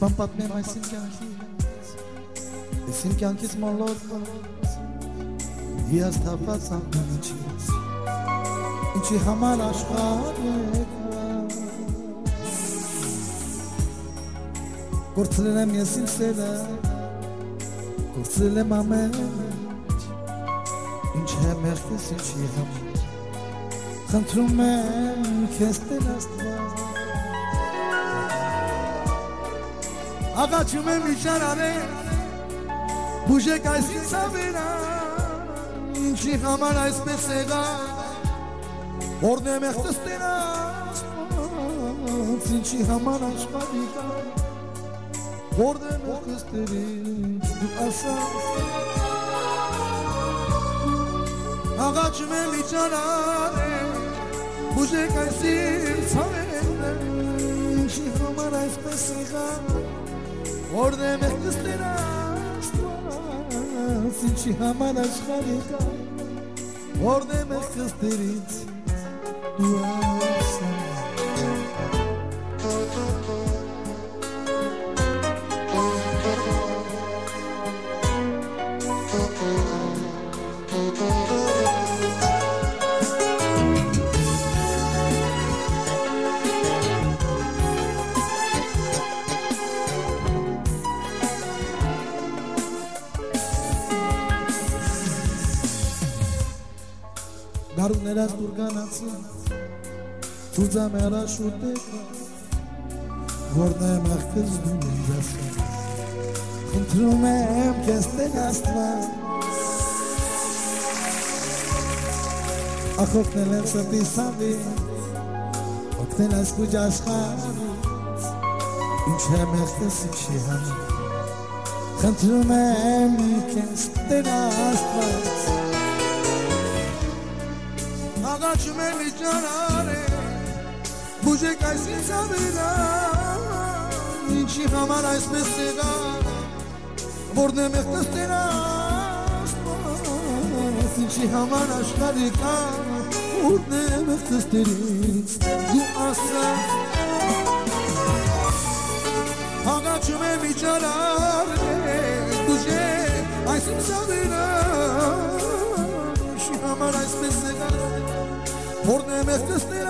պատմեմ այս իմ կյանքից, ես իմ կյանքից մոլոր կորած, հիասթափված ամենիչից, ինչի համար աշխարհ եկած, կորցրել եմ ես իմ սերը, կորցրել եմ ամեն ինչ է մեղքս ինչի համար, խնդրում եմ քեզ Տեր Աստված, աղաչում եմ իջանարել, բուժեք այս ինձ ավերան, ինչի համար այսպես եղավ, որն է մեղքս Տեր Աստված, ինչի համար աշխարհի կա, որն է մեղքս Տերից դու ասա, աղաչում եմ իջանարել, բուժեք այս ինձ ավերան, ինչի համար այսպես եղավ, որն է մեղքս Տեր Աստված, ինչի համար աշխարհի կա, որն է մեղքս Տերից դու ասա, Գարուներած դուր գանացին, ծուծամերա շուտեկա, որն է մեղքս դու ինձ ասա, խնդրում եմ քեզ Տեր Աստված, ախ օգնել եմ սրտիս ցավից, օգնել այս քուջ աշխարհից, ինչ է մեղքս ինչի համար, խնդրում եմ քեզ Տեր Աստված, աղաչում եմ իջանարել, բուժեք այս ինձ ավերան, ինչի համար այսպես եղավ, որն է մեղքս Տեր Աստված, ինչի համար աշխարհի կա, որն է մեղքս Տերից դու ասա, աղաչում եմ իջանարել, բուժեք այս ինձ ավերան, ինչի համար այսպես եղավ, որն է մեղքս Տեր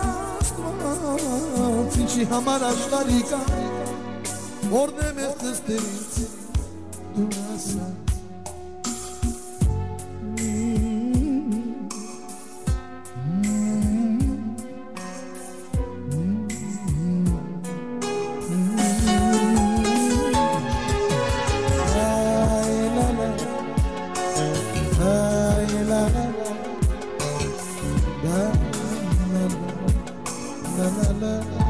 Աստված, ինչի համար աշխարհի կա, որն է մեղքս Տերից դու ասա, la la la